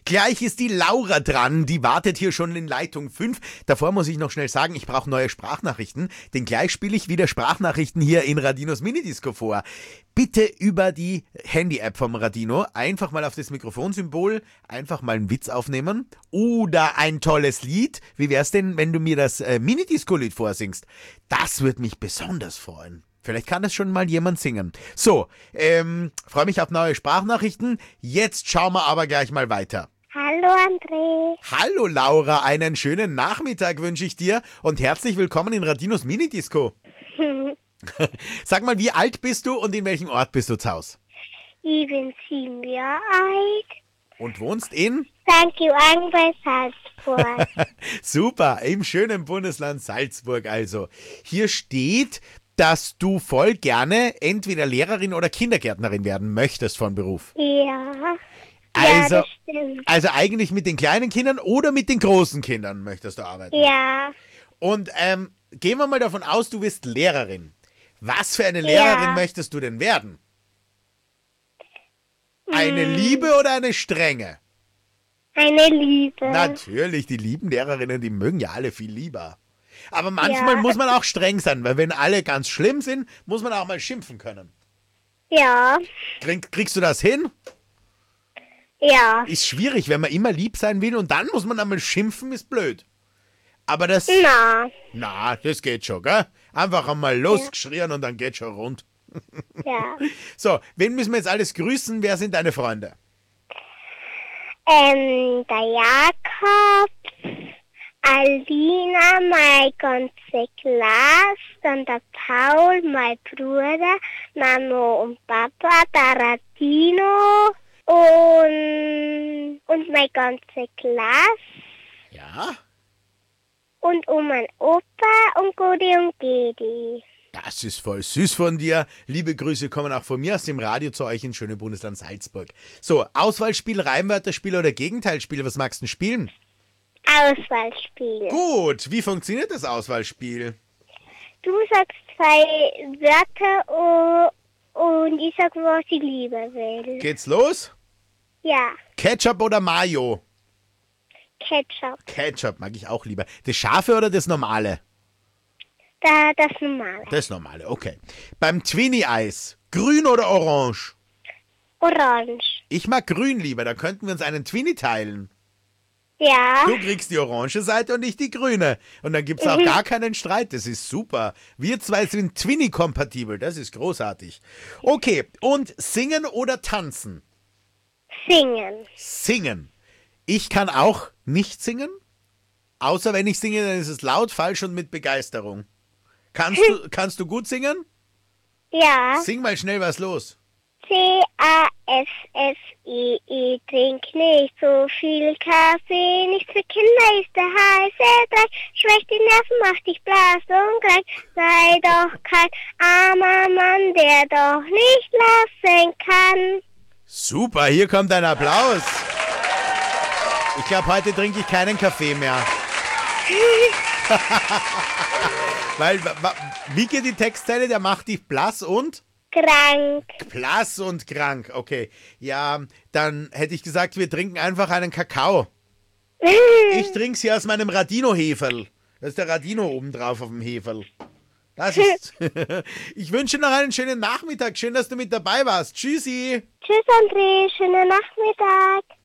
Gleich ist die Laura dran, die wartet hier schon in Leitung 5. Davor muss ich noch schnell sagen, ich brauche neue Sprachnachrichten, denn gleich spiele ich wieder Sprachnachrichten hier in Radinos Minidisco vor. Bitte über die Handy-App vom Radino einfach mal auf das Mikrofonsymbol, einfach mal einen Witz aufnehmen oder ein tolles Lied. Wie wär's denn, wenn du mir das Minidisco-Lied vorsingst? Das würde mich besonders freuen. Vielleicht kann es schon mal jemand singen. So, freue mich auf neue Sprachnachrichten. Jetzt schauen wir aber gleich mal weiter. Hallo André. Hallo Laura, einen schönen Nachmittag wünsche ich dir und herzlich willkommen in Radinos Minidisco. Sag mal, wie alt bist du und in welchem Ort bist du zu Hause? Ich bin 7 Jahre alt. Und wohnst in? St. Johann bei Salzburg. Super, im schönen Bundesland Salzburg also. Hier steht, dass du voll gerne entweder Lehrerin oder Kindergärtnerin werden möchtest von Beruf. Ja. Also, Ja, das stimmt. also eigentlich mit den kleinen Kindern oder mit den großen Kindern möchtest du arbeiten? Ja. Und gehen wir mal davon aus, du bist Lehrerin. Was für eine Lehrerin möchtest du denn werden? Eine liebe oder eine strenge? Eine Liebe. Natürlich, die lieben Lehrerinnen, die mögen ja alle viel lieber. Aber manchmal muss man auch streng sein, weil wenn alle ganz schlimm sind, muss man auch mal schimpfen können. Ja. Kriegst du das hin? Ja. Ist schwierig, wenn man immer lieb sein will und dann muss man einmal schimpfen, ist blöd. Aber das... Na. Das geht schon, gell? Einfach einmal losgeschrien und dann geht schon rund. Ja. So, wen müssen wir jetzt alles grüßen? Wer sind deine Freunde? Der Jakob, Alina, mein ganze Klasse, dann der Paul, mein Bruder, Mama und Papa, der Radino und meine ganze Klasse Ja? und mein Opa und Gudi und Gedi. Das ist voll süß von dir. Liebe Grüße kommen auch von mir aus dem Radio zu euch in schöne Bundesland Salzburg. So, Auswahlspiel, Reimwörterspiel oder Gegenteilspiel, was magst du denn spielen? Auswahlspiel. Gut, wie funktioniert das Auswahlspiel? Du sagst 2 Wörter und ich sag, was ich lieber will. Geht's los? Ja, Ketchup oder Mayo? Ketchup. Ketchup mag ich auch lieber. Das Scharfe oder das Normale? Das Normale. Das Normale, okay. Beim Twinnie-Eis, grün oder orange? Orange. Ich mag grün lieber, da könnten wir uns einen Twinnie teilen. Ja. Du kriegst die orange Seite und ich die grüne. Und dann gibt's auch gar keinen Streit, das ist super. Wir zwei sind Twinnie-kompatibel, das ist großartig. Okay, und singen oder tanzen? Singen. Singen. Ich kann auch nicht singen, außer wenn ich singe, dann ist es laut, falsch und mit Begeisterung. Kannst du gut singen? Ja. Sing mal schnell was los. C-A-S-S-E-E. Trink nicht so viel Kaffee. Nicht für Kinder ist der heiße Dreck. Schwächt die Nerven, macht dich blass und krank. Sei doch kein armer Mann, der doch nicht lassen kann. Super, hier kommt ein Applaus. Ich glaube, heute trinke ich keinen Kaffee mehr. Weil, wie geht die Textzeile? Der macht dich blass und? Krank. Blass und krank, okay. Ja, dann hätte ich gesagt, wir trinken einfach einen Kakao. Ich trinke sie aus meinem Radino-Heferl. Da ist der Radino oben drauf auf dem Heferl. Das ist... Ich wünsche noch einen schönen Nachmittag. Schön, dass du mit dabei warst. Tschüssi. Tschüss André, schönen Nachmittag.